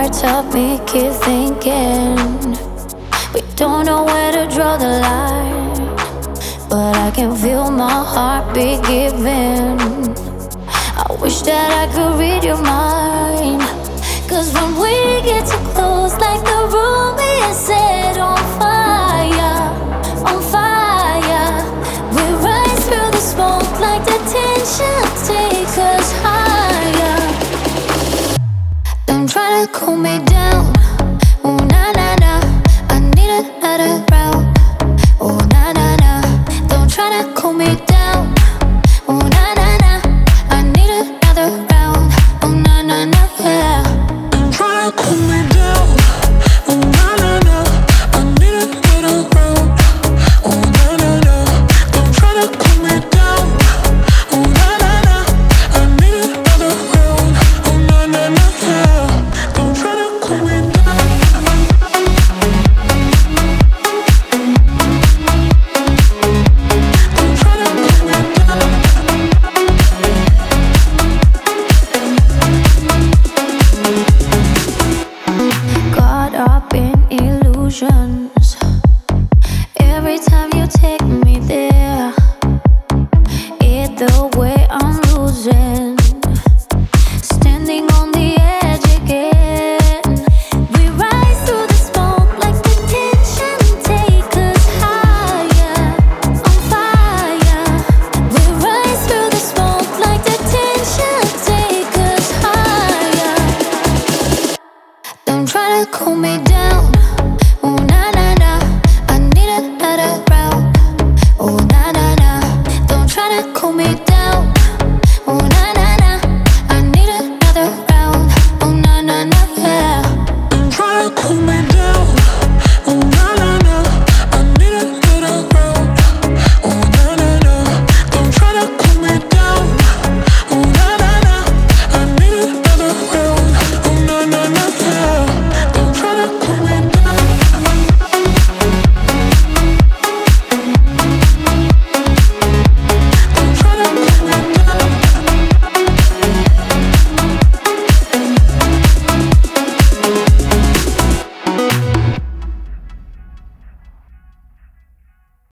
words help me keep thinking. We don't know where to draw the line, but I can feel my heartbeat giving. I wish that I could read your mind, 'cause when we get too close, like the room is set on fire, on fire. We rise through the smoke like the tension takes us higher. Don't try to cool me down, oh na na na. I need another round, oh na na na. Don't try to cool me down.